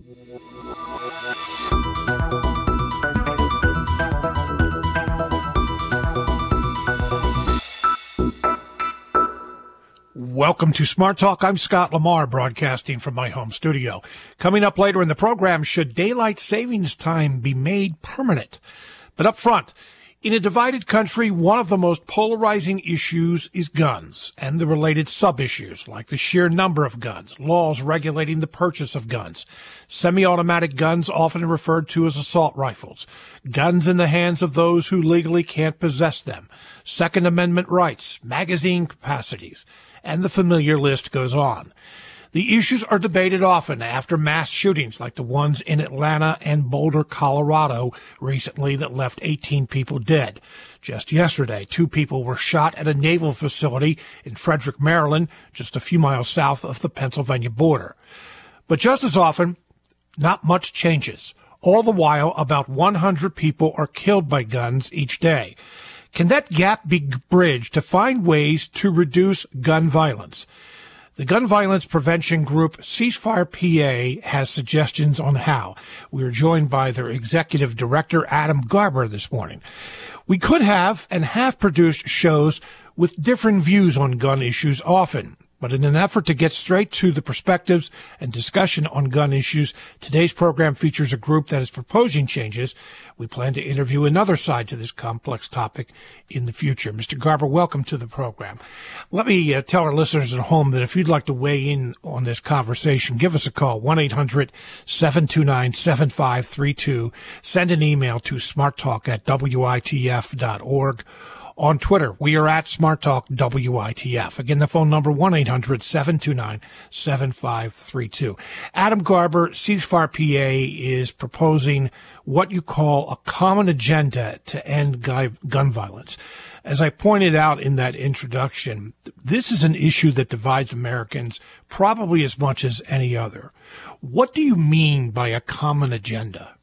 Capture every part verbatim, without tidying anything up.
Welcome to Smart Talk. I'm Scott Lamar, broadcasting from my home studio. Coming up later in the program, should daylight savings time be made permanent? But up front, in a divided country, one of the most polarizing issues is guns and the related sub-issues like the sheer number of guns, laws regulating the purchase of guns, semi-automatic guns often referred to as assault rifles, guns in the hands of those who legally can't possess them, Second Amendment rights, magazine capacities, and the familiar list goes on. The issues are debated often after mass shootings like the ones in Atlanta and Boulder, Colorado recently that left eighteen people dead. Just yesterday, two people were shot at a naval facility in Frederick, Maryland, just a few miles south of the Pennsylvania border. But just as often, not much changes. All the while, about one hundred people are killed by guns each day. Can that gap be bridged to find ways to reduce gun violence? The gun violence prevention group Ceasefire P A has suggestions on how. We are joined by their executive director, Adam Garber, this morning. We could have and have produced shows with different views on gun issues often. But in an effort to get straight to the perspectives and discussion on gun issues, today's program features a group that is proposing changes. We plan to interview another side to this complex topic in the future. Mister Garber, welcome to the program. Let me uh, tell our listeners at home that if you'd like to weigh in on this conversation, give us a call, one eight hundred seven two nine seven five three two. Send an email to smarttalk at w i t f dot org. On Twitter, we are at Smart Talk W I T F. Again, the phone number, one eight hundred seven two nine seven five three two. Adam Garber, Ceasefire P A, is proposing what you call a common agenda to end gun violence. As I pointed out in that introduction, this is an issue that divides Americans probably as much as any other. What do you mean by a common agenda?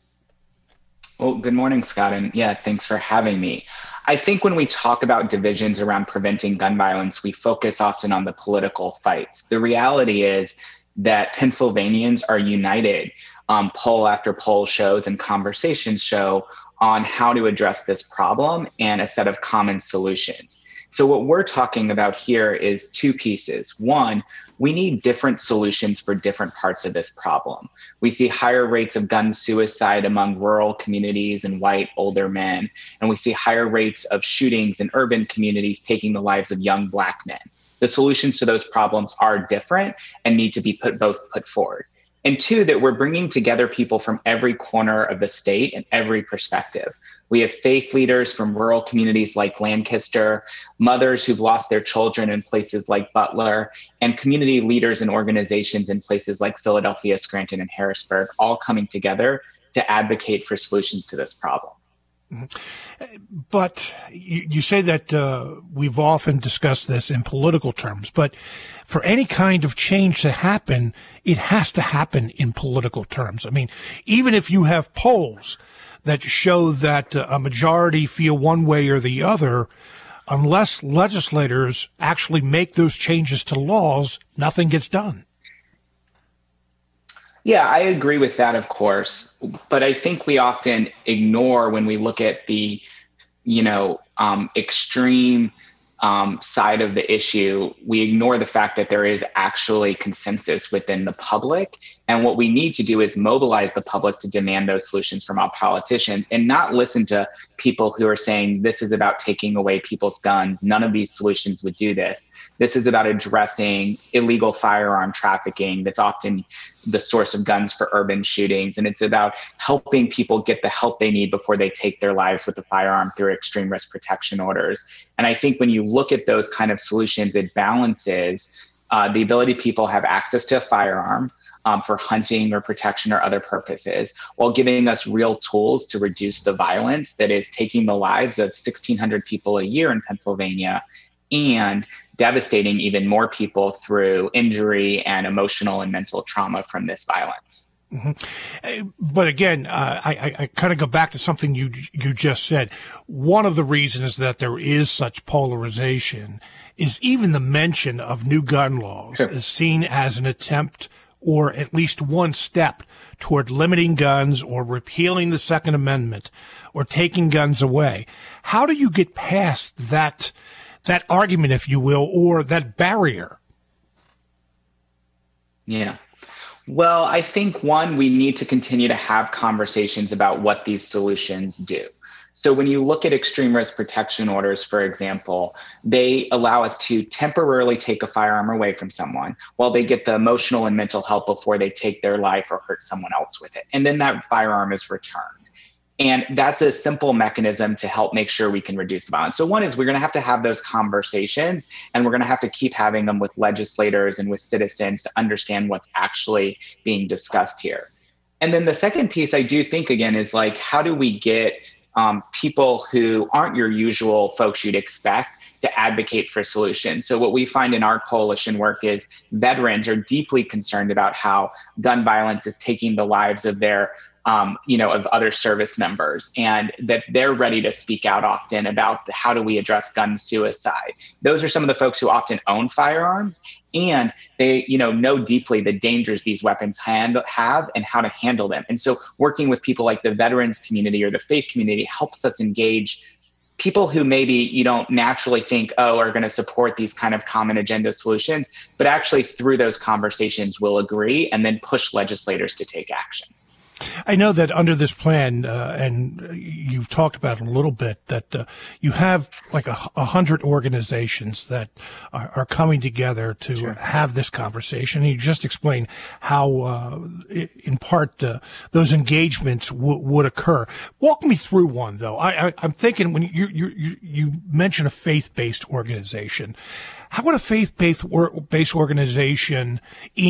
Well, good morning, Scott, and yeah, thanks for having me. I think when we talk about divisions around preventing gun violence, we focus often on the political fights. The reality is that Pennsylvanians are united. Um, poll after poll shows and conversations show on how to address this problem and a set of common solutions. So what we're talking about here is two pieces. One, we need different solutions for different parts of this problem. We see higher rates of gun suicide among rural communities and white older men, and we see higher rates of shootings in urban communities taking the lives of young Black men. The solutions to those problems are different and need to be put both put forward. And two, that we're bringing together people from every corner of the state and every perspective. We have faith leaders from rural communities like Lancaster, mothers who've lost their children in places like Butler, and community leaders and organizations in places like Philadelphia, Scranton, and Harrisburg, all coming together to advocate for solutions to this problem. But you, you say that uh, we've often discussed this in political terms, but for any kind of change to happen, it has to happen in political terms. I mean, even if you have polls that show that uh, a majority feel one way or the other, unless legislators actually make those changes to laws, nothing gets done. Yeah, I agree with that, of course. But I think we often ignore when we look at the, you know, um, extreme um, side of the issue, we ignore the fact that there is actually consensus within the public. And what we need to do is mobilize the public to demand those solutions from our politicians and not listen to people who are saying this is about taking away people's guns. None of these solutions would do this. This is about addressing illegal firearm trafficking that's often the source of guns for urban shootings. And it's about helping people get the help they need before they take their lives with a firearm through extreme risk protection orders. And I think when you look at those kind of solutions, it balances uh, the ability people have access to a firearm um, for hunting or protection or other purposes, while giving us real tools to reduce the violence that is taking the lives of sixteen hundred people a year in Pennsylvania and devastating even more people through injury and emotional and mental trauma from this violence. Mm-hmm. But again, uh, I, I, I kind of go back to something you you just said. One of the reasons that there is such polarization is even the mention of new gun laws sure. is seen as an attempt or at least one step toward limiting guns or repealing the Second Amendment or taking guns away. How do you get past that, that argument, if you will, or that barrier? Yeah. Well, I think, one, we need to continue to have conversations about what these solutions do. So when you look at extreme risk protection orders, for example, they allow us to temporarily take a firearm away from someone while they get the emotional and mental help before they take their life or hurt someone else with it. And then that firearm is returned. And that's a simple mechanism to help make sure we can reduce the violence. So one is we're going to have to have those conversations, and we're going to have to keep having them with legislators and with citizens to understand what's actually being discussed here. And then the second piece I do think, again, is like, how do we get um, people who aren't your usual folks you'd expect to advocate for solutions? So what we find in our coalition work is veterans are deeply concerned about how gun violence is taking the lives of their Um, you know, of other service members, and that they're ready to speak out often about the, how do we address gun suicide. Those are some of the folks who often own firearms, and they, you know, know deeply the dangers these weapons hand, have and how to handle them. And so working with people like the veterans community or the faith community helps us engage people who maybe you don't naturally think, oh, are going to support these kind of common agenda solutions, but actually through those conversations will agree and then push legislators to take action. I know that under this plan, uh, and you've talked about it a little bit, that uh, you have like a, a hundred organizations that are, are coming together to sure. have this conversation. And you just explained how, uh, in part, uh, those engagements w- would occur. Walk me through one, though. I, I, I'm thinking when you, you, you, you mention a faith-based organization, how would a faith-based or, based organization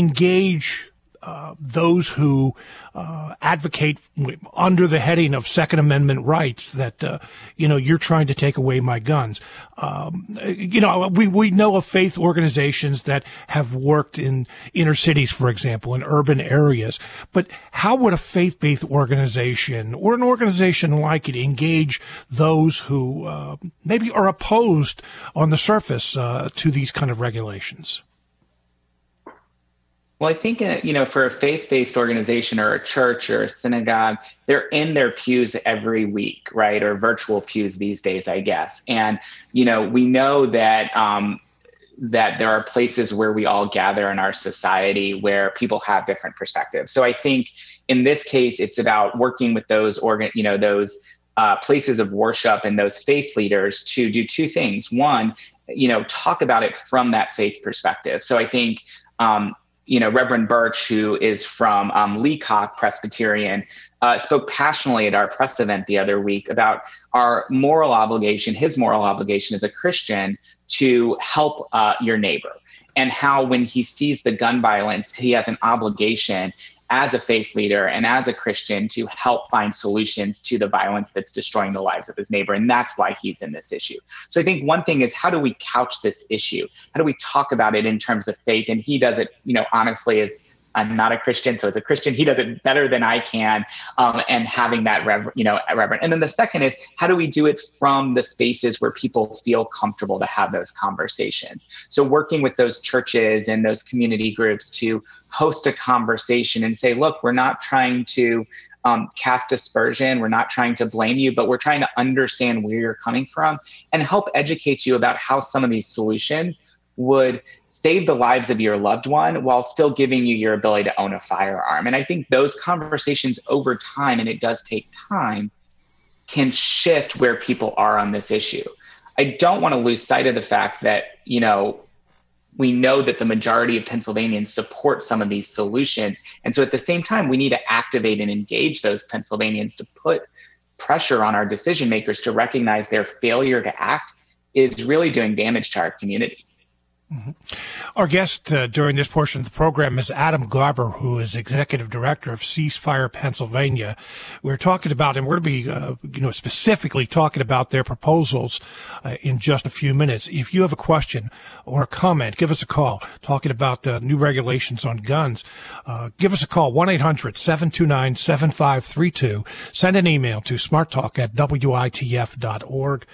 engage Uh, those who uh, advocate under the heading of Second Amendment rights that, uh, you know, you're trying to take away my guns? Um, you know, we, we know of faith organizations that have worked in inner cities, for example, in urban areas. But how would a faith-based organization or an organization like it engage those who uh, maybe are opposed on the surface uh, to these kind of regulations? Well, I think, uh, you know, for a faith-based organization or a church or a synagogue, they're in their pews every week, right? Or virtual pews these days, I guess. And, you know, we know that um, that there are places where we all gather in our society where people have different perspectives. So I think in this case, it's about working with those organ, you know, those uh, places of worship and those faith leaders to do two things. One, you know, talk about it from that faith perspective. So I think, um, you know, Reverend Birch, who is from um, Leacock Presbyterian, uh, spoke passionately at our press event the other week about our moral obligation, his moral obligation as a Christian, to help uh, your neighbor, and how when he sees the gun violence, he has an obligation as a faith leader and as a Christian to help find solutions to the violence that's destroying the lives of his neighbor. And that's why he's in this issue. So I think one thing is, how do we couch this issue? How do we talk about it in terms of faith? And he does it, you know, honestly, as I'm not a Christian, so as a Christian, he does it better than I can, um, and having that, rever- you know, reverent. And then the second is, how do we do it from the spaces where people feel comfortable to have those conversations? So working with those churches and those community groups to host a conversation and say, look, we're not trying to um, cast aspersion, we're not trying to blame you, but we're trying to understand where you're coming from and help educate you about how some of these solutions would save the lives of your loved one while still giving you your ability to own a firearm. And I think those conversations over time, and it does take time, can shift where people are on this issue. I don't want to lose sight of the fact that, you know, we know that the majority of Pennsylvanians support some of these solutions. And so at the same time, we need to activate and engage those Pennsylvanians to put pressure on our decision makers to recognize their failure to act is really doing damage to our communities. Mm-hmm. Our guest uh, during this portion of the program is Adam Garber, who is executive director of Ceasefire Pennsylvania. We're talking about, and we're going to be, uh, you know, specifically talking about their proposals uh, in just a few minutes. If you have a question or a comment, give us a call. Talking about the new regulations on guns, uh, give us a call, one eight hundred seven two nine seven five three two. Send an email to smarttalk at W I T F dot org.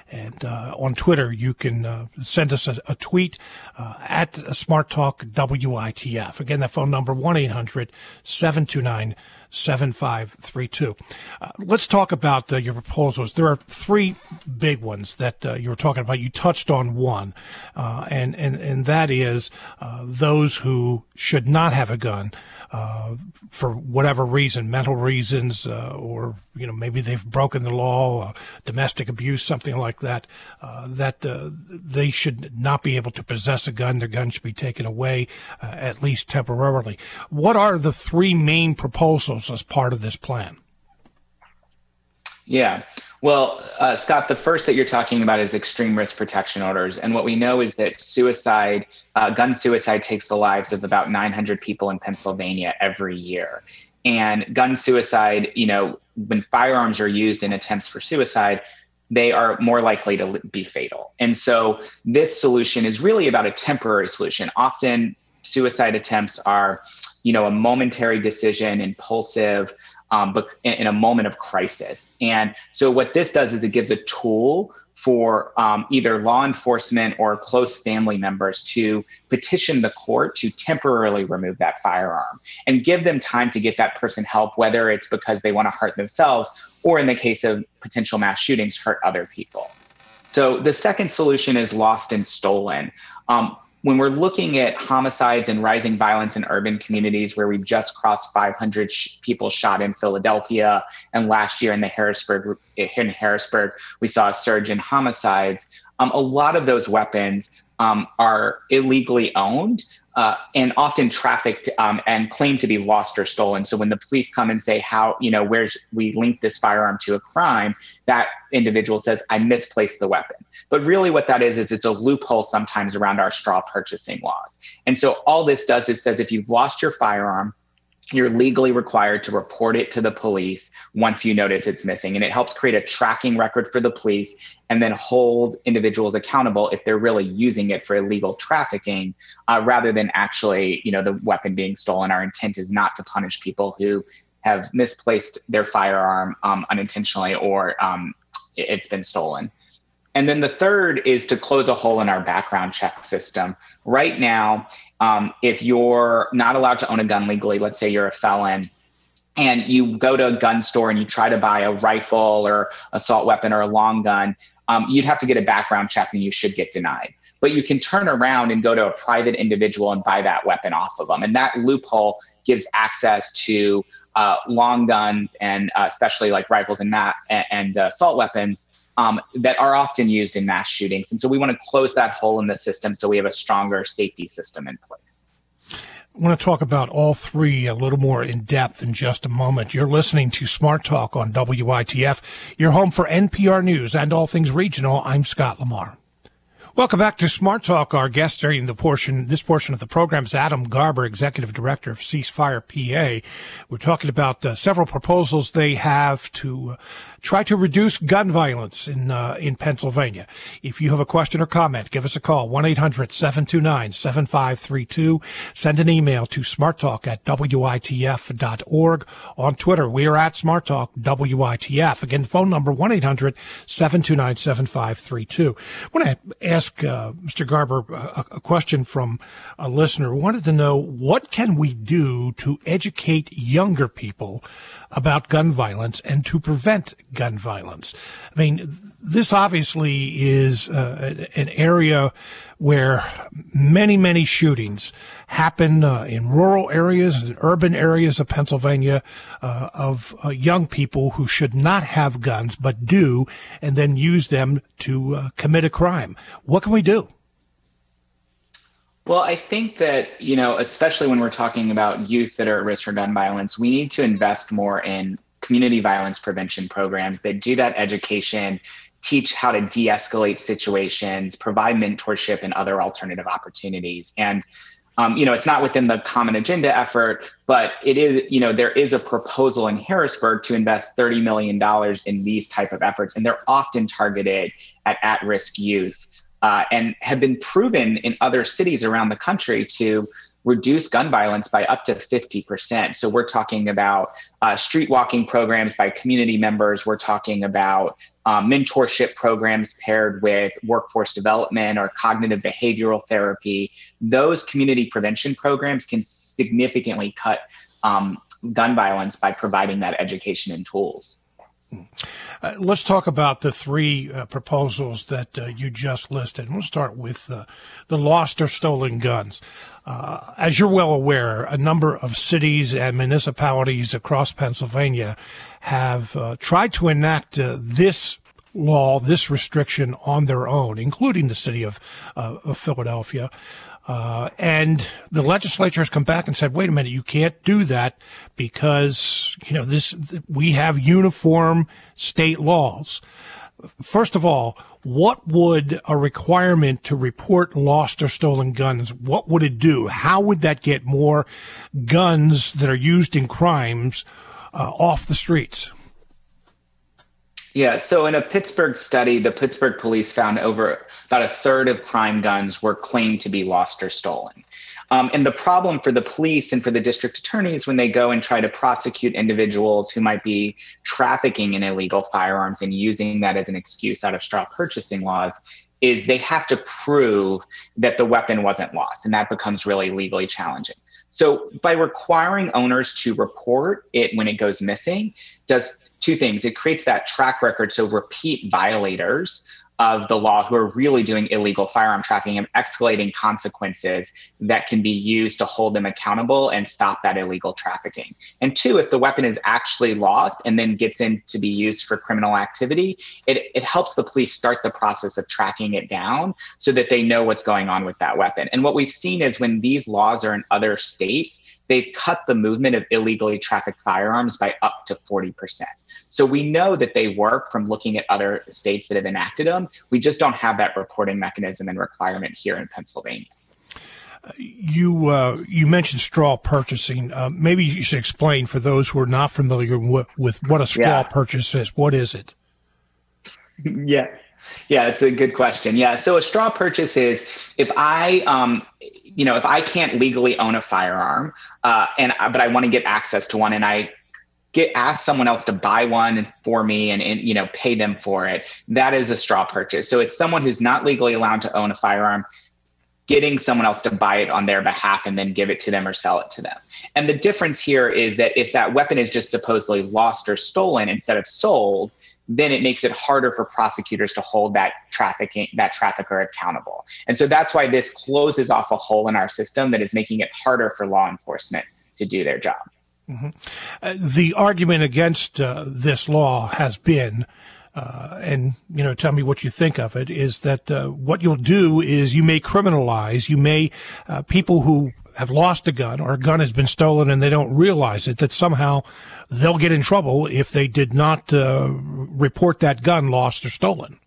And uh, on Twitter, you can uh, send us a, a tweet uh, at Smart Talk W I T F. Again, that phone number, one eight hundred seven two nine seven five three two. Uh, let's talk about uh, your proposals. There are three big ones that uh, you were talking about. You touched on one, uh, and, and, and that is uh, those who should not have a gun uh, for whatever reason, mental reasons, uh, or, you know, maybe they've broken the law, uh, domestic abuse, something like that, uh, that uh, they should not be able to possess a gun. Their gun should be taken away, uh, at least temporarily. What are the three main proposals as part of this plan? Yeah. Well, uh, Scott, the first that you're talking about is extreme risk protection orders. And what we know is that suicide, uh, gun suicide takes the lives of about nine hundred people in Pennsylvania every year. And gun suicide, you know, when firearms are used in attempts for suicide, they are more likely to be fatal. And so this solution is really about a temporary solution. Often suicide attempts are, you know, a momentary decision, impulsive, um, but in, in a moment of crisis. And so what this does is it gives a tool for um, either law enforcement or close family members to petition the court to temporarily remove that firearm and give them time to get that person help, whether it's because they want to hurt themselves or, in the case of potential mass shootings, hurt other people. So the second solution is lost and stolen. Um, When we're looking at homicides and rising violence in urban communities where we've just crossed five hundred sh- people shot in Philadelphia, and last year in the Harrisburg, in Harrisburg, we saw a surge in homicides. Um, a lot of those weapons um, are illegally owned uh, and often trafficked um, and claimed to be lost or stolen. So when the police come and say, how, you know, where's, we link this firearm to a crime, that individual says, I misplaced the weapon. But really what that is, is it's a loophole sometimes around our straw purchasing laws. And so all this does is says, if you've lost your firearm, you're legally required to report it to the police once you notice it's missing. And it helps create a tracking record for the police and then hold individuals accountable if they're really using it for illegal trafficking, uh, rather than actually, you know, the weapon being stolen. Our intent is not to punish people who have misplaced their firearm um, unintentionally or um, it's been stolen. And then the third is to close a hole in our background check system. Right now, um, if you're not allowed to own a gun legally, let's say you're a felon, and you go to a gun store and you try to buy a rifle or assault weapon or a long gun, um, you'd have to get a background check and you should get denied. But you can turn around and go to a private individual and buy that weapon off of them. And that loophole gives access to uh, long guns and uh, especially like rifles and, ma- and uh, assault weapons Um, that are often used in mass shootings. And so we want to close that hole in the system so we have a stronger safety system in place. I want to talk about all three a little more in depth in just a moment. You're listening to Smart Talk on W I T F, your home for N P R News and all things regional. I'm Scott Lamar. Welcome back to Smart Talk. Our guest during the portion, this portion of the program is Adam Garber, Executive Director of Ceasefire P A. We're talking about uh, several proposals they have to uh, try to reduce gun violence in uh, in Pennsylvania. If you have a question or comment, give us a call, one eight hundred seven two nine seven five three two. Send an email to smarttalk at W I T F dot org. On Twitter, we are at SmartTalk W I T F. Again, phone number one eight hundred seven two nine seven five three two. I want to ask uh, Mister Garber a, a question from a listener. Wanted to know, what can we do to educate younger people about gun violence and to prevent gun violence? I mean, this obviously is uh, an area where many, many shootings happen uh, in rural areas and urban areas of Pennsylvania uh, of uh, young people who should not have guns but do, and then use them to uh, commit a crime. What can we do? Well, I think that, you know, especially when we're talking about youth that are at risk for gun violence, we need to invest more in community violence prevention programs that do that education, teach how to de-escalate situations, provide mentorship and other alternative opportunities. And, um, you know, it's not within the Common Agenda effort, but it is, you know, there is a proposal in Harrisburg to invest thirty million dollars in these type of efforts, and they're often targeted at at-risk youth. Uh, and have been proven in other cities around the country to reduce gun violence by up to fifty percent. So we're talking about uh, street walking programs by community members. We're talking about uh, mentorship programs paired with workforce development or cognitive behavioral therapy. Those community prevention programs can significantly cut um, gun violence by providing that education and tools. Uh, let's talk about the three uh, proposals that uh, you just listed. We'll start with uh, the lost or stolen guns. Uh, as you're well aware, a number of cities and municipalities across Pennsylvania have uh, tried to enact uh, this law, this restriction on their own, including the city of, uh, of Philadelphia. Uh, and the legislature has come back and said, wait a minute, you can't do that because, you know, this, we have uniform state laws. First of all, what would a requirement to report lost or stolen guns, what would it do? How would that get more guns that are used in crimes uh, off the streets? Yeah, so in a Pittsburgh study, the Pittsburgh police found over about a third of crime guns were claimed to be lost or stolen. Um, and the problem for the police and for the district attorneys when they go and try to prosecute individuals who might be trafficking in illegal firearms and using that as an excuse out of straw purchasing laws is they have to prove that the weapon wasn't lost, and that becomes really legally challenging. So by requiring owners to report it when it goes missing, does two things. It creates that track record, so repeat violators of the law who are really doing illegal firearm trafficking and escalating consequences that can be used to hold them accountable and stop that illegal trafficking. And two, if the weapon is actually lost and then gets in to be used for criminal activity, it, it helps the police start the process of tracking it down so that they know what's going on with that weapon. And what we've seen is when these laws are in other states, they've cut the movement of illegally trafficked firearms by up to forty percent. So we know that they work from looking at other states that have enacted them. We just don't have that reporting mechanism and requirement here in Pennsylvania. You uh, you mentioned straw purchasing. Uh, maybe you should explain for those who are not familiar with, with what a straw yeah. purchase is. What is it? Yeah. Yeah, it's a good question. Yeah. So a straw purchase is if I, um, you know, if I can't legally own a firearm, uh, and but I want to get access to one, and I get ask someone else to buy one for me and, and you know pay them for it, that is a straw purchase. So it's someone who's not legally allowed to own a firearm getting someone else to buy it on their behalf and then give it to them or sell it to them. And the difference here is that if that weapon is just supposedly lost or stolen instead of sold, then it makes it harder for prosecutors to hold that trafficking, that trafficker accountable. And so that's why this closes off a hole in our system that is making it harder for law enforcement to do their job. Mm-hmm. Uh, the argument against uh, this law has been, uh, and, you know, tell me what you think of it, is that uh, what you'll do is you may criminalize, you may, uh, people who have lost a gun or a gun has been stolen and they don't realize it, that somehow they'll get in trouble if they did not uh, report that gun lost or stolen.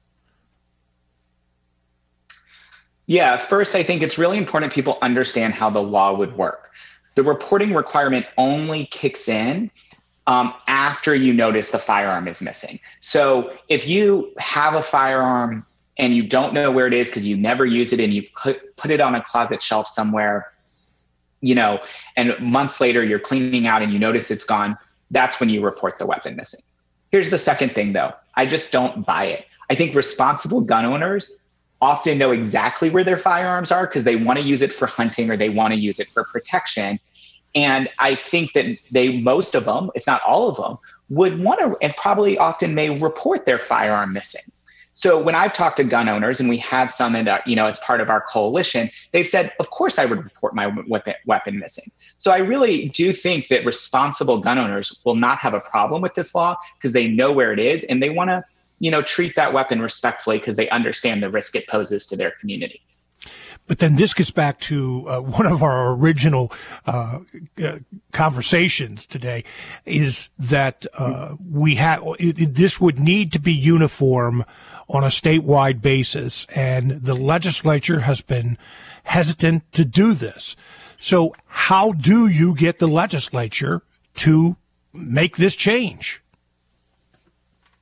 Yeah, first, I think it's really important people understand how the law would work. The reporting requirement only kicks in um, after you notice the firearm is missing. So if you have a firearm and you don't know where it is because you never use it and you put, put it on a closet shelf somewhere, you know, and months later you're cleaning out and you notice it's gone, that's when you report the weapon missing. Here's the second thing, though. I just don't buy it. I think responsible gun owners often know exactly where their firearms are because they want to use it for hunting or they want to use it for protection. And I think that they, most of them, if not all of them, would want to and probably often may report their firearm missing. So when I've talked to gun owners, and we had some in, you know, as part of our coalition, they've said, of course I would report my weapon, weapon missing. So I really do think that responsible gun owners will not have a problem with this law because they know where it is and they want to, you know, treat that weapon respectfully because they understand the risk it poses to their community. But then this gets back to uh, one of our original uh, uh, conversations today, is that uh, we have this would need to be uniform on a statewide basis, and the legislature has been hesitant to do this. So how do you get the legislature to make this change?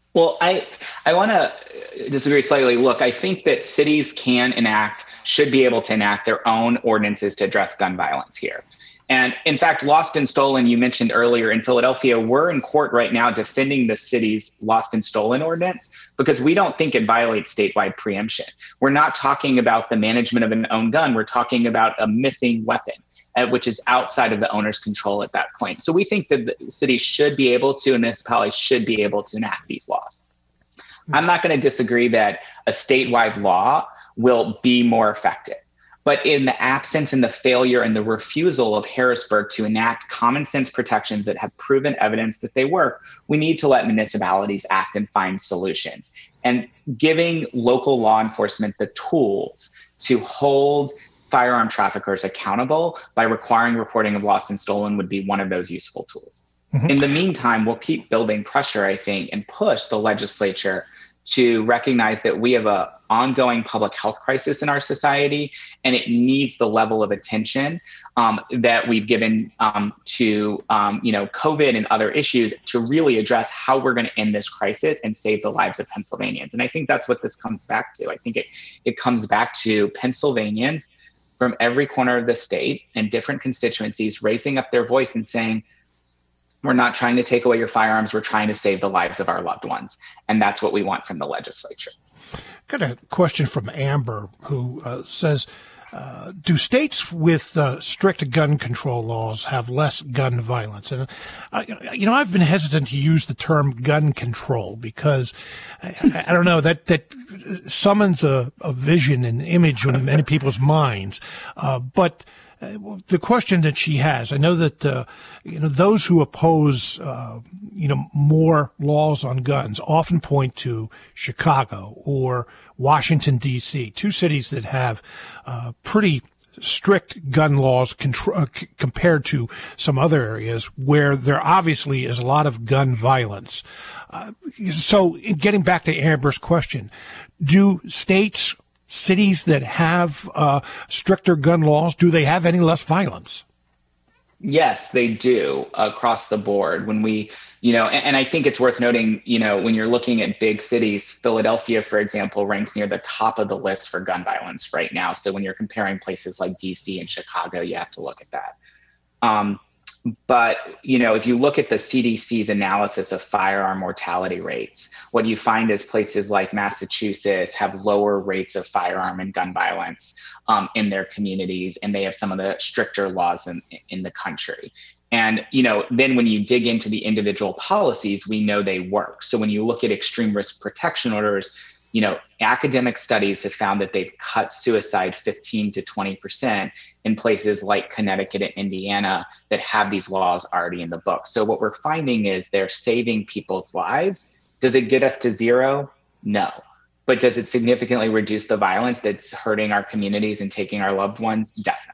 Well, I I want to disagree slightly. Look, I think that cities can enact, should be able to enact their own ordinances to address gun violence here. And in fact, Lost and Stolen, you mentioned earlier in Philadelphia, we're in court right now defending the city's Lost and Stolen ordinance because we don't think it violates statewide preemption. We're not talking about the management of an own gun. We're talking about a missing weapon, uh, which is outside of the owner's control at that point. So we think that the city should be able to, and municipalities should be able to enact these laws. I'm not going to disagree that a statewide law will be more effective. But in the absence and the failure and the refusal of Harrisburg to enact common sense protections that have proven evidence that they work, we need to let municipalities act and find solutions. And giving local law enforcement the tools to hold firearm traffickers accountable by requiring reporting of lost and stolen would be one of those useful tools. Mm-hmm. In the meantime, we'll keep building pressure, I think, and push the legislature to recognize that we have an ongoing public health crisis in our society, and it needs the level of attention um, that we've given um, to um, you know, COVID and other issues to really address how we're going to end this crisis and save the lives of Pennsylvanians. And I think that's what this comes back to. I think it, it comes back to Pennsylvanians from every corner of the state and different constituencies raising up their voice and saying, we're not trying to take away your firearms. We're trying to save the lives of our loved ones. And that's what we want from the legislature. Got a question from Amber, who uh, says, uh, do states with uh, strict gun control laws have less gun violence? And, uh, you know, I've been hesitant to use the term gun control because, I, I don't know, that, that summons a, a vision and image in many people's minds. Uh, but Uh, the question that she has, I know that, uh, you know, those who oppose, uh, you know, more laws on guns often point to Chicago or Washington, D C, two cities that have uh, pretty strict gun laws contr- uh, c- compared to some other areas where there obviously is a lot of gun violence. Uh, so in getting back to Amber's question, do states cities that have uh, stricter gun laws, do they have any less violence? Yes, they do across the board. When we, you know, and, and I think it's worth noting, you know, when you're looking at big cities, Philadelphia, for example, ranks near the top of the list for gun violence right now. So when you're comparing places like D C and Chicago, you have to look at that. Um, But, you know, if you look at the C D C's analysis of firearm mortality rates, what you find is places like Massachusetts have lower rates of firearm and gun violence um, in their communities, and they have some of the stricter laws in, in the country. And, you know, then when you dig into the individual policies, we know they work. So when you look at extreme risk protection orders, you know, academic studies have found that they've cut suicide fifteen to twenty percent in places like Connecticut and Indiana that have these laws already in the book. So what we're finding is they're saving people's lives. Does it get us to zero? No. But does it significantly reduce the violence that's hurting our communities and taking our loved ones? Definitely.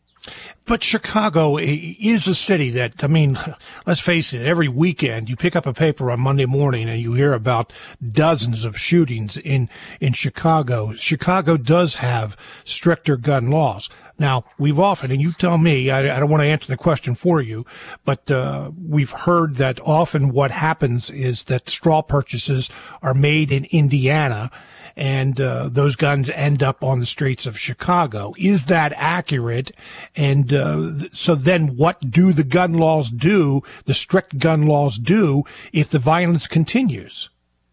But Chicago is a city that, I mean, let's face it, every weekend you pick up a paper on Monday morning and you hear about dozens of shootings in, in Chicago. Chicago does have stricter gun laws. Now, we've often, and you tell me, I, I don't want to answer the question for you, but uh, we've heard that often what happens is that straw purchases are made in Indiana, and uh, those guns end up on the streets of Chicago. Is that accurate? And uh, th- so then what do the gun laws do, the strict gun laws do, if the violence continues?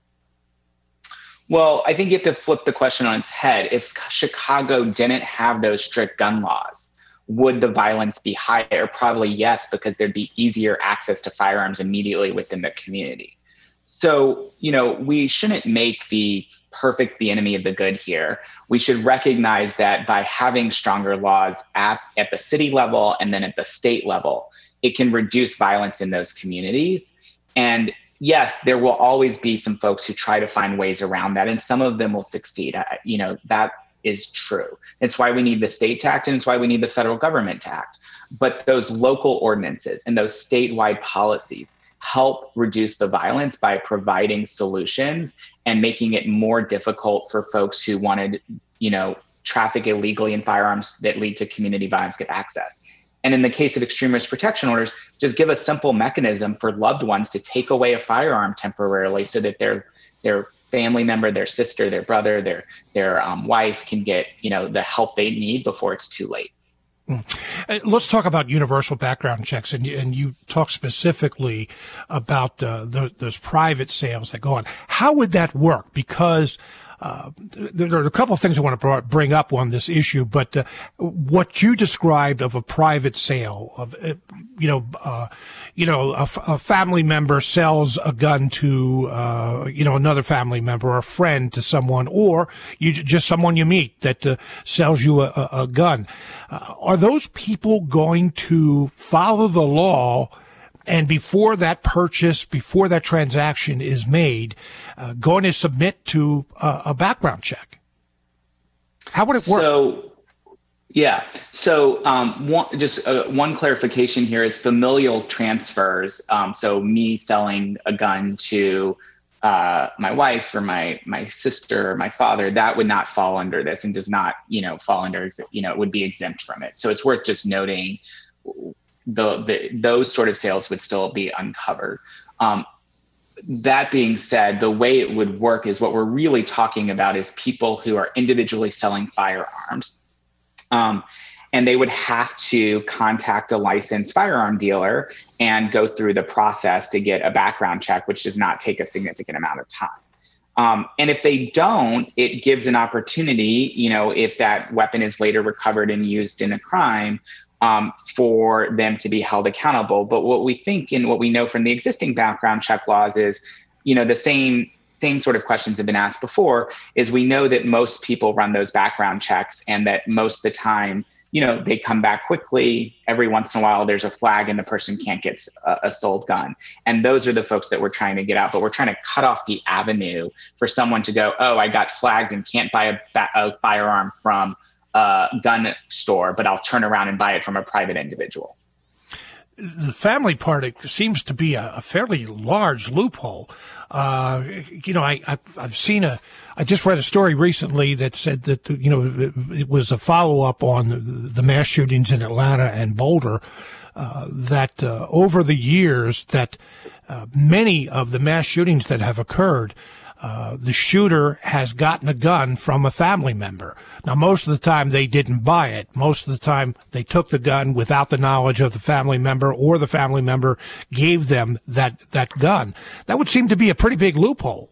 Well, I think you have to flip the question on its head. If Chicago didn't have those strict gun laws, would the violence be higher? Probably yes, because there'd be easier access to firearms immediately within the community. So, you know, we shouldn't make the perfect the enemy of the good here. We should recognize that by having stronger laws at, at the city level and then at the state level, it can reduce violence in those communities. And yes, there will always be some folks who try to find ways around that, and some of them will succeed. I, you know, that is true. It's why we need the state to act, and it's why we need the federal government to act. But those local ordinances and those statewide policies help reduce the violence by providing solutions and making it more difficult for folks who wanted, you know, traffic illegally in firearms that lead to community violence get access. And in the case of extreme risk protection orders, just give a simple mechanism for loved ones to take away a firearm temporarily so that their their family member, their sister, their brother, their their um, wife can get, you know, the help they need before it's too late. Mm. Uh, let's talk about universal background checks, and you, and you talk specifically about uh, the, those private sales that go on. How would that work? Because Uh, there are a couple of things I want to bring up on this issue, but uh, what you described of a private sale of, uh, you know, uh, you know, a, a family member sells a gun to, uh, you know, another family member or a friend to someone, or you just someone you meet that uh, sells you a, a, a gun. Uh, are those people going to follow the law? And before that purchase, before that transaction is made, uh, going to submit to uh, a background check? How would it work? So, yeah. So um, one, just uh, one clarification here is familial transfers. Um, so me selling a gun to uh, my wife or my my sister or my father, that would not fall under this and does not, you know, fall under, you know, it would be exempt from it. So it's worth just noting The, the those sort of sales would still be uncovered. Um, that being said, the way it would work is what we're really talking about is people who are individually selling firearms. Um, and they would have to contact a licensed firearm dealer and go through the process to get a background check, which does not take a significant amount of time. Um, and if they don't, it gives an opportunity, you know, if that weapon is later recovered and used in a crime, Um, for them to be held accountable. But what we think and what we know from the existing background check laws is, you know, the same same sort of questions have been asked before, is we know that most people run those background checks and that most of the time, you know, they come back quickly. Every once in a while, there's a flag and the person can't get a, a sold gun. And those are the folks that we're trying to get out. But we're trying to cut off the avenue for someone to go, oh, I got flagged and can't buy a, a firearm from a gun store, but I'll turn around and buy it from a private individual. The family part, it seems to be a, a fairly large loophole. Uh, you know, I, I, I've seen a, I just read a story recently that said that, you know, it, it was a follow-up on the, the mass shootings in Atlanta and Boulder, uh, that uh, over the years that uh, many of the mass shootings that have occurred, Uh, the shooter has gotten a gun from a family member. Now, most of the time they didn't buy it. Most of the time they took the gun without the knowledge of the family member, or the family member gave them that, that gun. That would seem to be a pretty big loophole.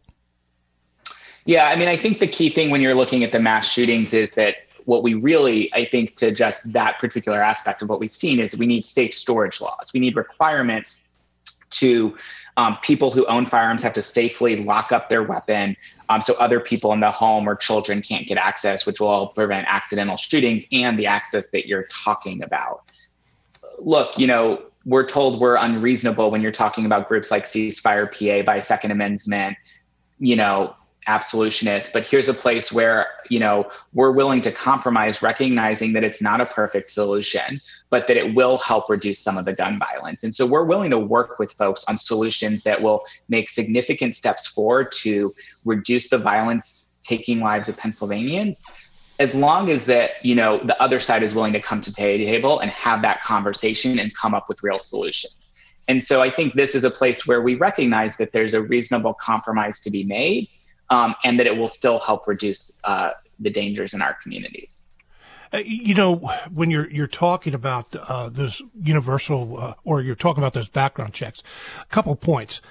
Yeah, I mean, I think the key thing when you're looking at the mass shootings is that what we really, I think, to just that particular aspect of what we've seen is we need safe storage laws. We need requirements to Um, people who own firearms have to safely lock up their weapon um, so other people in the home or children can't get access, which will prevent accidental shootings and the access that you're talking about. Look, you know, we're told we're unreasonable when you're talking about groups like Ceasefire P A, by Second Amendment, you know, absolutionists. But here's a place where, you know, we're willing to compromise, recognizing that it's not a perfect solution, but that it will help reduce some of the gun violence. And so we're willing to work with folks on solutions that will make significant steps forward to reduce the violence taking lives of Pennsylvanians, as long as that, you know, the other side is willing to come to the table and have that conversation and come up with real solutions. And so I think this is a place where we recognize that there's a reasonable compromise to be made, Um, and that it will still help reduce uh, the dangers in our communities. Uh, you know, when you're you're talking about uh, this universal, uh, or you're talking about those background checks, a couple points.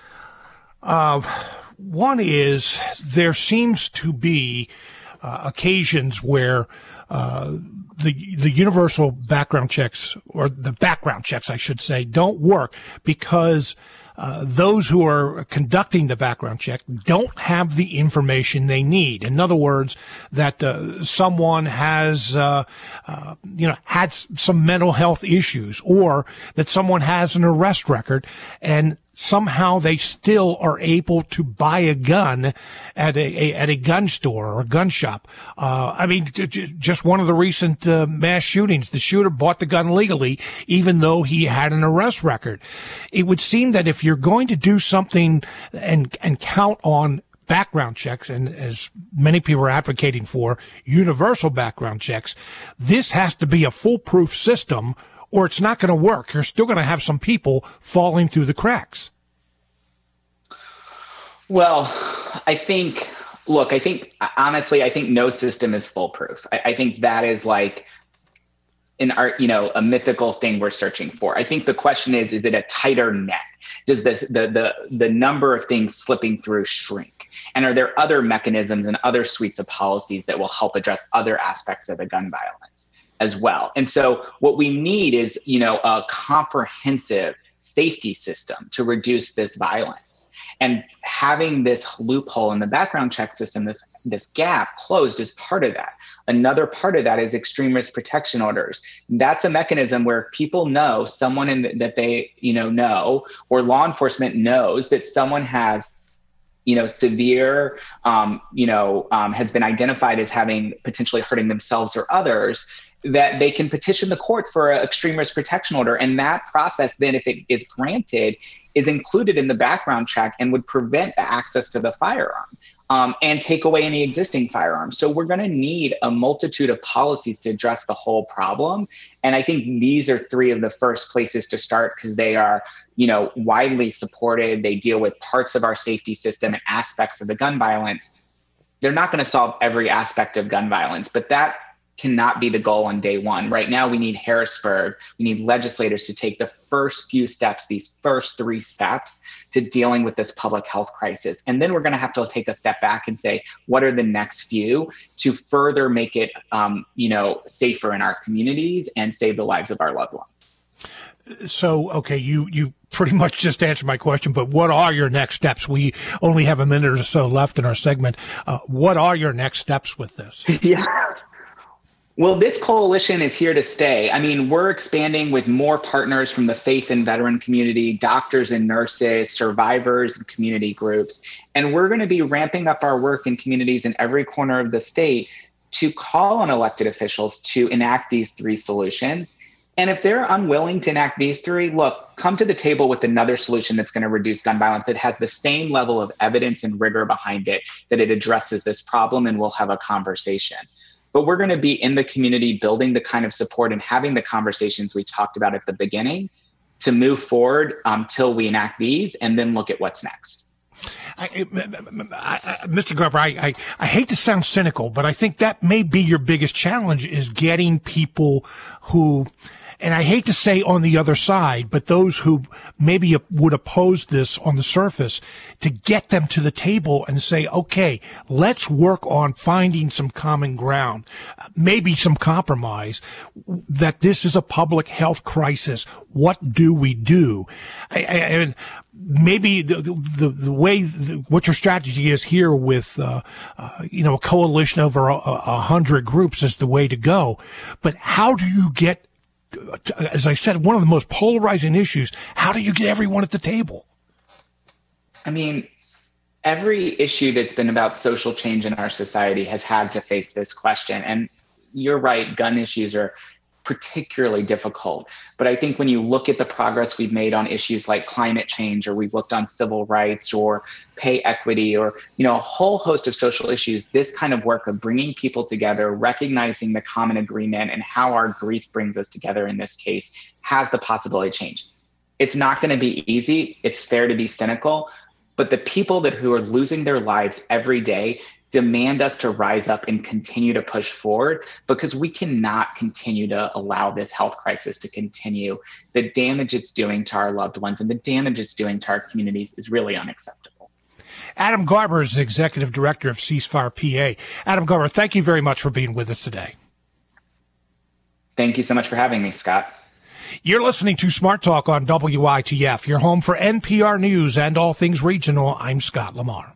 Uh, one is there seems to be uh, occasions where uh, the the universal background checks, or the background checks, I should say, don't work because Uh, those who are conducting the background check don't have the information they need. In other words, that uh, someone has, uh, uh, you know, had s- some mental health issues, or that someone has an arrest record, and somehow they still are able to buy a gun at a, a at a gun store or a gun shop. Uh, I mean, j- j- just one of the recent uh, mass shootings, the shooter bought the gun legally, even though he had an arrest record. It would seem that if you're going to do something and and count on background checks, and as many people are advocating for, universal background checks, this has to be a foolproof system, or it's not going to work. You're still going to have some people falling through the cracks. Well, I think, look, I think, honestly, I think no system is foolproof. I, I think that is like an art, you know, a mythical thing we're searching for. I think the question is, is it a tighter net? Does the, the, the, the number of things slipping through shrink? And are there other mechanisms and other suites of policies that will help address other aspects of the gun violence as well? And so what we need is, you know, a comprehensive safety system to reduce this violence. And having this loophole in the background check system, this this gap closed, is part of that. Another part of that is extreme risk protection orders. That's a mechanism where people know someone in the, that they you know know, or law enforcement knows that someone has you know severe um, you know um, has been identified as having potentially hurting themselves or others, that they can petition the court for an extreme risk protection order. And that process then, if it is granted, is included in the background check and would prevent the access to the firearm um, and take away any existing firearms. So we're going to need a multitude of policies to address the whole problem. And I think these are three of the first places to start, because they are, you know, widely supported. They deal with parts of our safety system and aspects of the gun violence. They're not going to solve every aspect of gun violence, but that cannot be the goal on day one. Right now, we need Harrisburg, we need legislators to take the first few steps, these first three steps to dealing with this public health crisis. And then we're going to have to take a step back and say, what are the next few to further make it, um, you know, safer in our communities and save the lives of our loved ones? So, okay, you, you pretty much just answered my question, but what are your next steps? We only have a minute or so left in our segment. Uh, what are your next steps with this? Yeah. Well, this coalition is here to stay. I mean, we're expanding with more partners from the faith and veteran community, doctors and nurses, survivors and community groups. And we're going to be ramping up our work in communities in every corner of the state to call on elected officials to enact these three solutions. And if they're unwilling to enact these three, look, come to the table with another solution that's going to reduce gun violence that has the same level of evidence and rigor behind it, that it addresses this problem, and we'll have a conversation. But we're going to be in the community building the kind of support and having the conversations we talked about at the beginning to move forward um, till we enact these, and then look at what's next. I, I, I, Mister Garber, I, I, I hate to sound cynical, but I think that may be your biggest challenge, is getting people who, and I hate to say on the other side, but those who maybe would oppose this on the surface, to get them to the table and say, okay, let's work on finding some common ground, maybe some compromise, that this is a public health crisis. What do we do? I, I, I maybe the, the, the way, the, what your strategy is here with, uh, uh, you know, a coalition over a, a hundred groups is the way to go. But how do you get, as I said, one of the most polarizing issues, how do you get everyone at the table? I mean, every issue that's been about social change in our society has had to face this question. And you're right, gun issues are particularly difficult. But I think when you look at the progress we've made on issues like climate change, or we've looked on civil rights or pay equity, or, you know, a whole host of social issues, this kind of work of bringing people together, recognizing the common agreement and how our grief brings us together in this case, has the possibility to change. It's not going to be easy. It's fair to be cynical, but the people that who are losing their lives every day demand us to rise up and continue to push forward, because we cannot continue to allow this health crisis to continue. The damage it's doing to our loved ones and the damage it's doing to our communities is really unacceptable. Adam Garber is the Executive Director of Ceasefire P A. Adam Garber, thank you very much for being with us today. Thank you so much for having me, Scott. You're listening to Smart Talk on W I T F, your home for N P R News and all things regional. I'm Scott Lamar.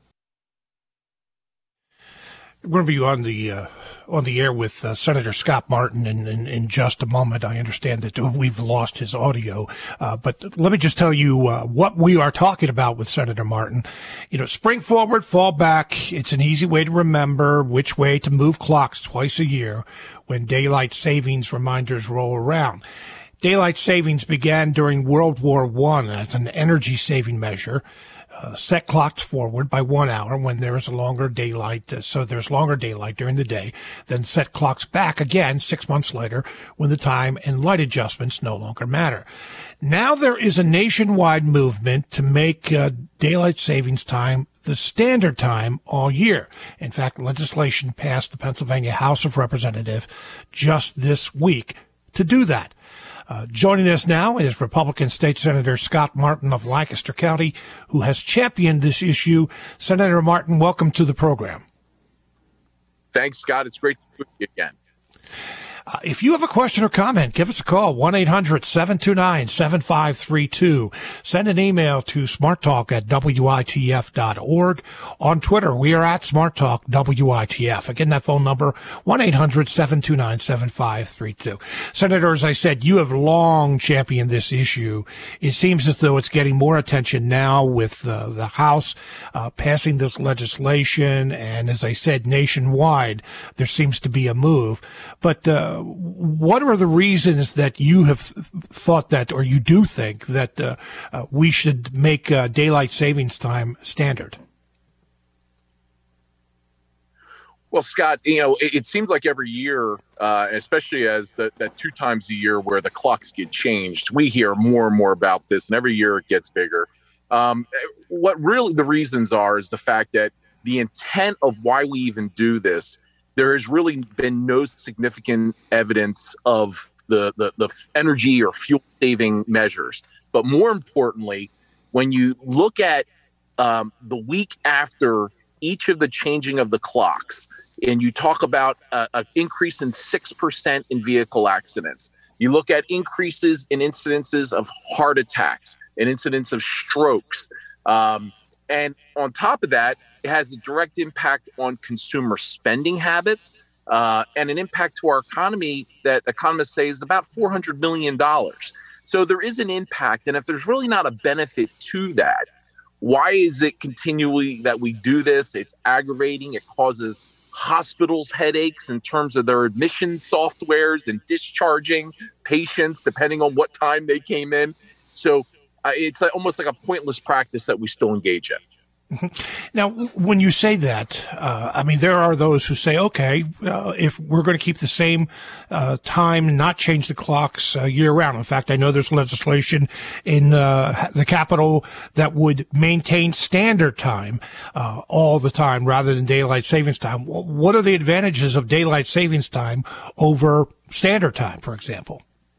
We're going to be on the uh, on the air with uh, Senator Scott Martin in, in, in just a moment. I understand that we've lost his audio, uh, but let me just tell you uh, what we are talking about with Senator Martin. You know, spring forward, fall back. It's an easy way to remember which way to move clocks twice a year when daylight savings reminders roll around. Daylight savings began during World War One as an energy-saving measure. Uh, set clocks forward by one hour when there is a longer daylight, uh, so there's longer daylight during the day, then set clocks back again six months later when the time and light adjustments no longer matter. Now there is a nationwide movement to make uh, daylight savings time the standard time all year. In fact, legislation passed the Pennsylvania House of Representatives just this week to do that. Uh, joining us now is Republican State Senator Scott Martin of Lancaster County, who has championed this issue. Senator Martin, welcome to the program. Thanks, Scott. It's great to be with you again. Uh, if you have a question or comment, give us a call, one eight hundred seven two nine seven five three two. Send an email to smarttalk at W I T F dot org. On Twitter, we are at SmartTalk W I T F. Again, that phone number, one eight hundred seven two nine seven five three two. Senator, as I said, you have long championed this issue. It seems as though it's getting more attention now with uh, the House uh, passing this legislation. And as I said, nationwide, there seems to be a move. But uh, what are the reasons that you have th- thought that, or you do think that uh, uh, we should make uh, daylight savings time standard? Well, Scott, you know, it, it seems like every year, uh, especially as the, that two times a year where the clocks get changed, we hear more and more about this, and every year it gets bigger. Um, what really the reasons are is the fact that the intent of why we even do this, there has really been no significant evidence of the, the, the energy or fuel saving measures. But more importantly, when you look at um, the week after each of the changing of the clocks, and you talk about an increase in six percent in vehicle accidents, you look at increases in incidences of heart attacks and incidents of strokes. Um, and on top of that, it has a direct impact on consumer spending habits uh, and an impact to our economy that economists say is about four hundred million dollars. So there is an impact. And if there's really not a benefit to that, why is it continually that we do this? It's aggravating. It causes hospitals headaches in terms of their admission softwares and discharging patients, depending on what time they came in. So uh, it's like, almost like a pointless practice that we still engage in. Now, when you say that, uh, I mean, there are those who say, okay, uh, if we're going to keep the same uh, time, not change the clocks uh, year round. In fact, I know there's legislation in uh, the Capitol that would maintain standard time uh, all the time rather than daylight savings time. What are the advantages of daylight savings time over standard time, for example?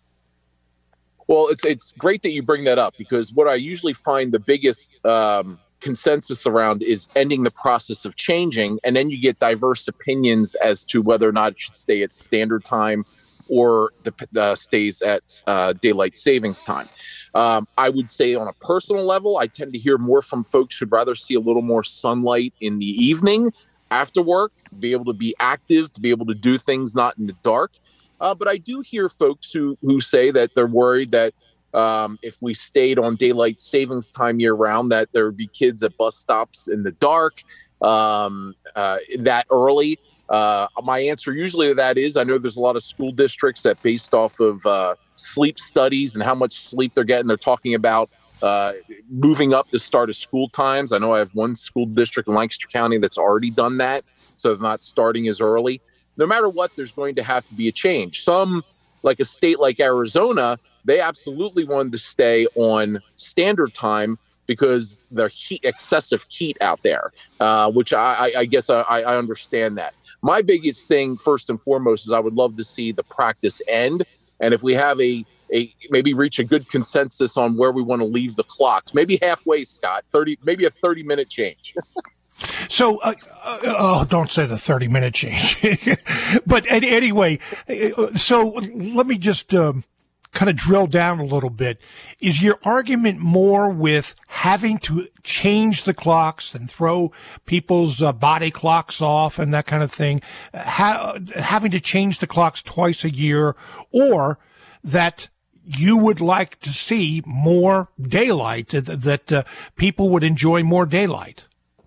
Well, it's it's great that you bring that up, because what I usually find the biggest um, consensus around is ending the process of changing, and then you get diverse opinions as to whether or not it should stay at standard time or the, uh, stays at uh, daylight savings time. Um, I would say on a personal level, I tend to hear more from folks who'd rather see a little more sunlight in the evening after work, to be able to be active, to be able to do things not in the dark. Uh, but I do hear folks who who say that they're worried that um, if we stayed on daylight savings time year round, that there would be kids at bus stops in the dark um, uh, that early. Uh, my answer usually to that is, I know there's a lot of school districts that, based off of uh, sleep studies and how much sleep they're getting, they're talking about uh, moving up the start of school times. I know I have one school district in Lancaster County that's already done that, so they're not starting as early. No matter what, there's going to have to be a change. Some, like a state like Arizona, they absolutely wanted to stay on standard time because the heat, excessive heat out there, uh, which I, I guess I, I understand that. My biggest thing, first and foremost, is I would love to see the practice end. And if we have a, a maybe reach a good consensus on where we want to leave the clocks, maybe halfway, Scott, thirty, maybe a thirty minute change. So, uh, uh, oh, don't say the thirty minute change. But anyway, so let me just um, kind of drill down a little bit. Is your argument more with having to change the clocks and throw people's uh, body clocks off and that kind of thing, ha- having to change the clocks twice a year, or that you would like to see more daylight, that, that uh, people would enjoy more daylight?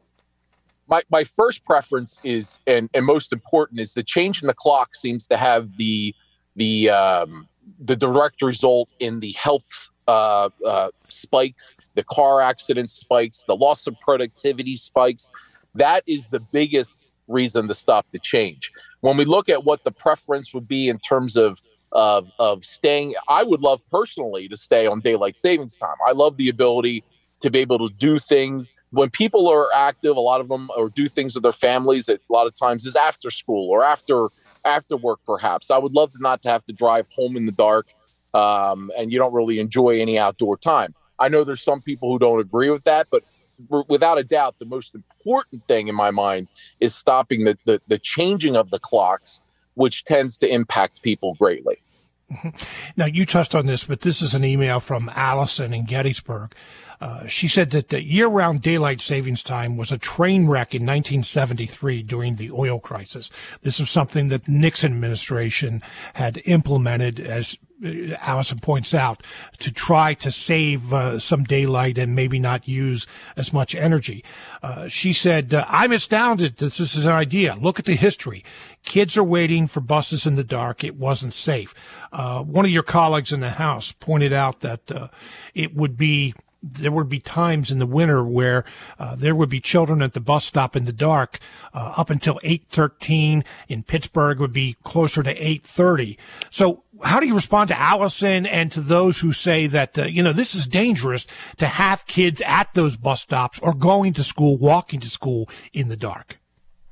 My my first preference is, and, and most important, is the change in the clock seems to have the the um, the direct result in the health uh, uh, spikes, the car accident spikes, the loss of productivity spikes. That is the biggest reason to stop the change. When we look at what the preference would be in terms of of of staying, I would love personally to stay on daylight savings time. I love the ability to be able to do things when people are active. A lot of them or do things with their families. That a lot of times is after school or after after work. Perhaps I would love to not to have to drive home in the dark, um, and you don't really enjoy any outdoor time. I know there's some people who don't agree with that, but without a doubt, the most important thing in my mind is stopping the, the, the changing of the clocks, which tends to impact people greatly. Mm-hmm. Now, you touched on this, but this is an email from Allison in Gettysburg. Uh, she said that the year-round daylight savings time was a train wreck in nineteen seventy-three during the oil crisis. This was something that the Nixon administration had implemented, as Allison points out, to try to save uh, some daylight and maybe not use as much energy. Uh, she said, uh, I'm astounded that this is an idea. Look at the history. Kids are waiting for buses in the dark. It wasn't safe. Uh, one of your colleagues in the House pointed out that uh, it would be there would be times in the winter where uh, there would be children at the bus stop in the dark uh, up until eight thirteen. In Pittsburgh, would be closer to eight thirty. So how do you respond to Allison and to those who say that, uh, you know, this is dangerous to have kids at those bus stops or going to school, walking to school in the dark?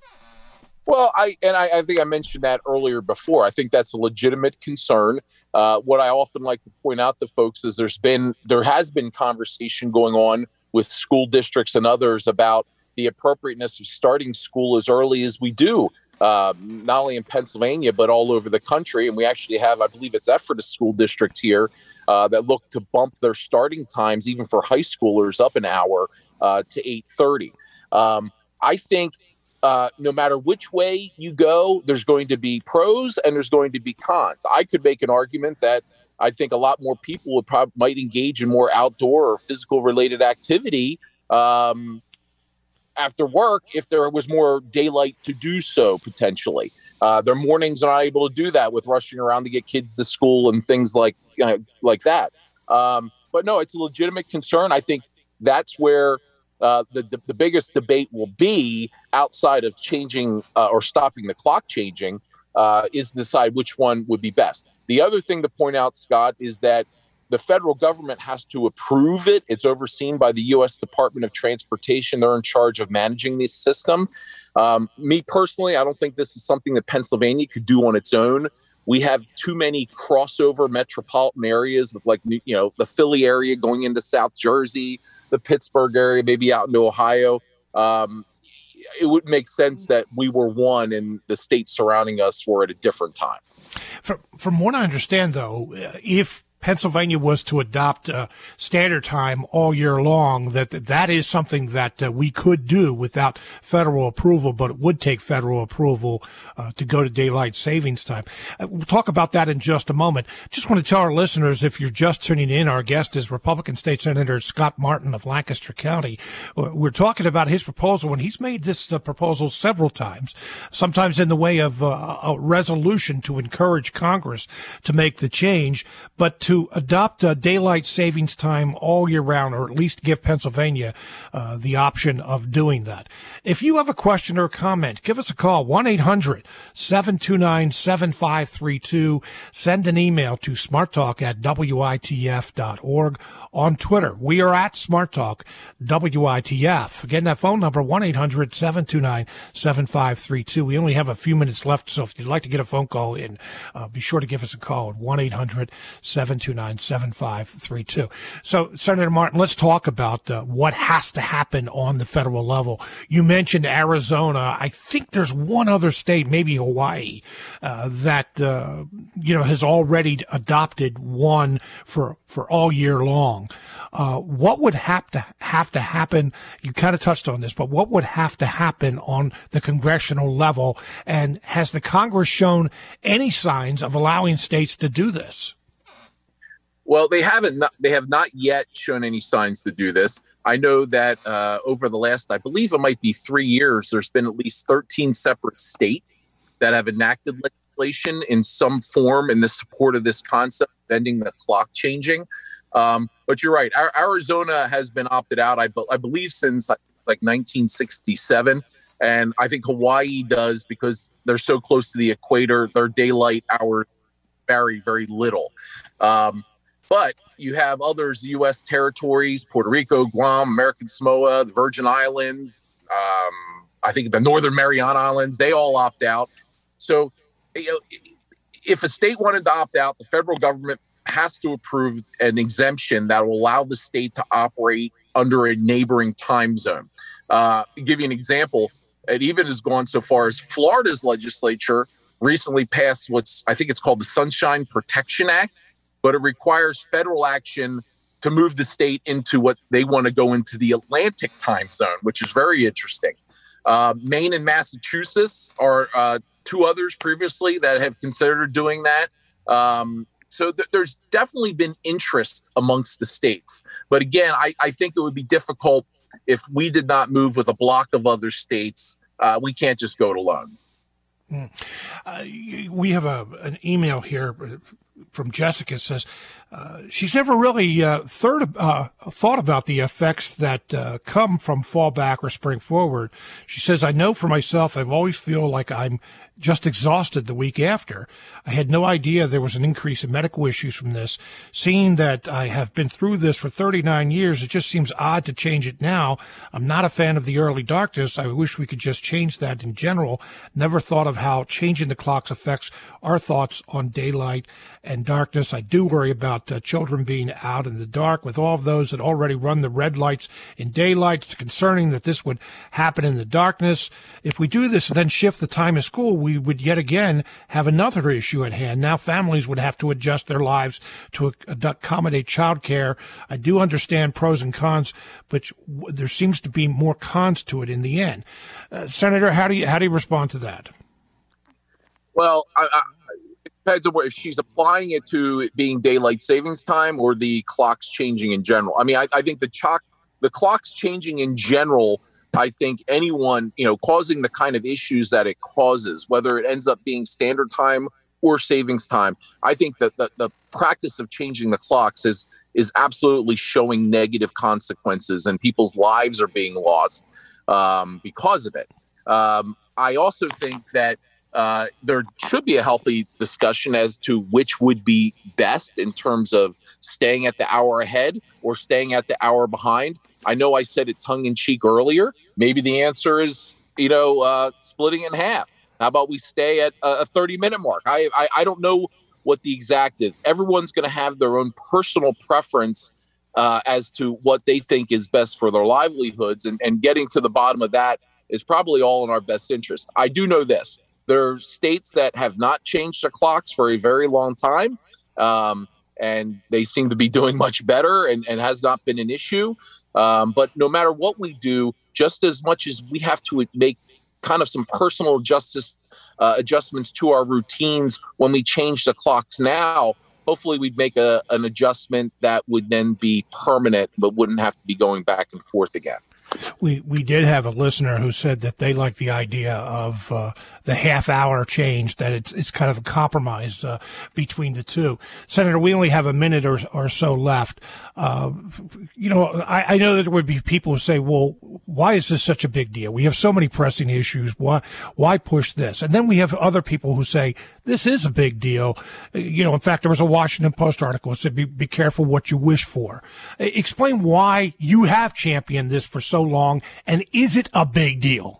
Well, I and I, I think I mentioned that earlier before. I think that's a legitimate concern. Uh, what I often like to point out to folks is there's been there has been conversation going on with school districts and others about the appropriateness of starting school as early as we do, uh, not only in Pennsylvania but all over the country. And we actually have, I believe it's Ephrata School District here uh, that look to bump their starting times even for high schoolers up an hour uh, to eight thirty. Um, I think. Uh, no matter which way you go, there's going to be pros and there's going to be cons. I could make an argument that I think a lot more people would probably might engage in more outdoor or physical related activity um, after work if there was more daylight to do so potentially. Uh, their mornings are not able to do that with rushing around to get kids to school and things like uh, like that. Um, but no, it's a legitimate concern. I think that's where Uh, the, the the biggest debate will be outside of changing uh, or stopping the clock changing uh, is decide which one would be best. The other thing to point out, Scott, is that the federal government has to approve it. It's overseen by the U S Department of Transportation. They're in charge of managing this system. Um, me personally, I don't think this is something that Pennsylvania could do on its own. We have too many crossover metropolitan areas with, like, you know, the Philly area going into South Jersey, the Pittsburgh area, maybe out into Ohio. Um, it would make sense that we were one and the states surrounding us were at a different time. From, from what I understand, though, if Pennsylvania was to adopt uh, standard time all year long, that that is something that uh, we could do without federal approval, but it would take federal approval uh, to go to daylight savings time. Uh, we'll talk about that in just a moment. Just want to tell our listeners, if you're just tuning in, our guest is Republican State Senator Scott Martin of Lancaster County. We're talking about his proposal, and he's made this uh, proposal several times, sometimes in the way of uh, a resolution to encourage Congress to make the change, but to adopt a daylight savings time all year round, or at least give Pennsylvania uh, the option of doing that. If you have a question or a comment, give us a call, one eight hundred seven two nine seven five three two. Send an email to smarttalk at W I T F dot org. On Twitter, we are at SmartTalk W I T F. Again, that phone number, one eight hundred seven two nine seven five three two. We only have a few minutes left, so if you'd like to get a phone call in, uh, be sure to give us a call at one eight hundred seven two nine seven five three two. So, Senator Martin, let's talk about uh, what has to happen on the federal level. You mentioned Arizona. I think there's one other state, maybe Hawaii, uh, that uh, you know has already adopted one for for all year long. Uh, what would have to have to happen? You kind of touched on this, but what would have to happen on the congressional level? And has the Congress shown any signs of allowing states to do this? Well, they haven't. Not, they have not yet shown any signs to do this. I know that uh, over the last, I believe it might be three years, there's been at least thirteen separate states that have enacted legislation in some form in the support of this concept, ending the clock changing. Um, but you're right. Our, Arizona has been opted out, I, be, I believe, since like, like nineteen sixty-seven. And I think Hawaii does because they're so close to the equator. Their daylight hours vary very little. Um, but you have others, U S territories, Puerto Rico, Guam, American Samoa, the Virgin Islands, um, I think the Northern Mariana Islands, they all opt out. So you know, if a state wanted to opt out, the federal government has to approve an exemption that will allow the state to operate under a neighboring time zone. Uh, to give you an example, it even has gone so far as Florida's legislature recently passed what's, I think it's called the Sunshine Protection Act, but it requires federal action to move the state into what they want to go into the Atlantic time zone, which is very interesting. Uh, Maine and Massachusetts are uh, two others previously that have considered doing that. Um, so th- there's definitely been interest amongst the states. But again, I, I think it would be difficult if we did not move with a block of other states. Uh, we can't just go it alone. Mm. Uh, we have a an email here from Jessica. It says uh, she's never really uh, third, uh, thought about the effects that uh, come from fall back or spring forward. She says, I know for myself, I've always feel like I'm just exhausted the week after. I had no idea there was an increase in medical issues from this. Seeing that I have been through this for thirty-nine years, it just seems odd to change it now. I'm not a fan of the early darkness. I wish we could just change that in general. Never thought of how changing the clocks affects our thoughts on daylight and darkness. I do worry about uh, children being out in the dark with all of those that already run the red lights in daylight. It's concerning that this would happen in the darkness. If we do this and then shift the time of school, we would yet again have another issue at hand. Now families would have to adjust their lives to accommodate childcare. I do understand pros and cons, but there seems to be more cons to it in the end. Uh, Senator, how do you how do you respond to that? Well, I, I, it depends on where, if she's applying it to it being daylight savings time or the clocks changing in general. I mean, I, I think the clock, the clocks changing in general, I think anyone, you know, causing the kind of issues that it causes, whether it ends up being standard time or savings time, I think that the, the practice of changing the clocks is is absolutely showing negative consequences, and people's lives are being lost um, because of it. Um, I also think that uh, there should be a healthy discussion as to which would be best in terms of staying at the hour ahead or staying at the hour behind. I know I said it tongue in cheek earlier. Maybe the answer is, you know, uh, splitting it in half. How about we stay at a thirty minute mark? I, I, I don't know what the exact is. Everyone's going to have their own personal preference uh, as to what they think is best for their livelihoods. And, and getting to the bottom of that is probably all in our best interest. I do know this. There are states that have not changed their clocks for a very long time. Um, and they seem to be doing much better and, and has not been an issue. Um, but no matter what we do, just as much as we have to make kind of some personal justice uh, adjustments to our routines when we change the clocks now, hopefully we'd make a, an adjustment that would then be permanent, but wouldn't have to be going back and forth again. We we did have a listener who said that they like the idea of uh, the half hour change, that it's it's kind of a compromise uh, between the two. Senator, we only have a minute or, or so left. Uh, you know, I, I know that there would be people who say, well, why is this such a big deal? We have so many pressing issues. Why, why push this? And then we have other people who say, this is a big deal. You know, in fact, there was a Washington Post article that said, be, be careful what you wish for. Explain why you have championed this for so long, and is it a big deal?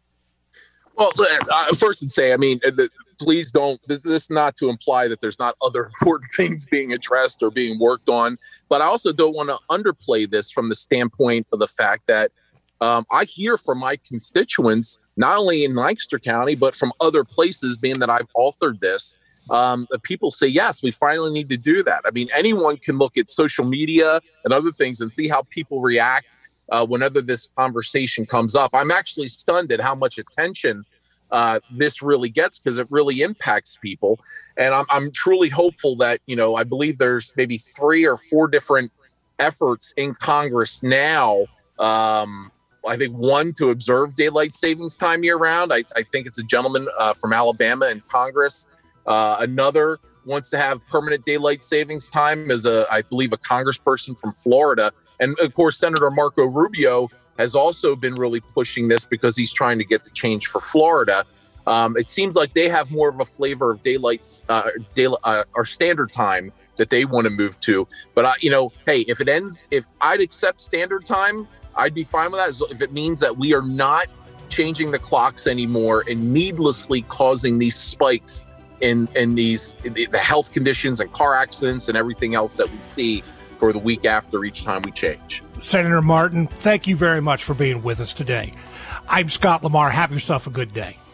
Well, uh, first I'd say, I mean, the, please don't, this, this is not to imply that there's not other important things being addressed or being worked on, but I also don't want to underplay this from the standpoint of the fact that um, I hear from my constituents, not only in Lancaster County, but from other places, being that I've authored this, um, that people say, yes, we finally need to do that. I mean, anyone can look at social media and other things and see how people react uh, whenever this conversation comes up. I'm actually stunned at how much attention uh, this really gets, because it really impacts people. And I'm, I'm truly hopeful that, you know, I believe there's maybe three or four different efforts in Congress now. Um, I think one to observe daylight savings time year round. I, I think it's a gentleman uh, from Alabama in Congress Uh, another wants to have permanent daylight savings time as a, I believe, a congressperson from Florida. And of course, Senator Marco Rubio has also been really pushing this because he's trying to get the change for Florida. Um, it seems like they have more of a flavor of daylight uh, daylight uh, or standard time that they want to move to. But, I, you know, hey, if it ends, if I'd accept standard time, I'd be fine with that. If it means that we are not changing the clocks anymore and needlessly causing these spikes in in these in the health conditions and car accidents and everything else that we see for the week after each time we change. Senator Martin, thank you very much for being with us today. I'm Scott Lamar. Have yourself a good day.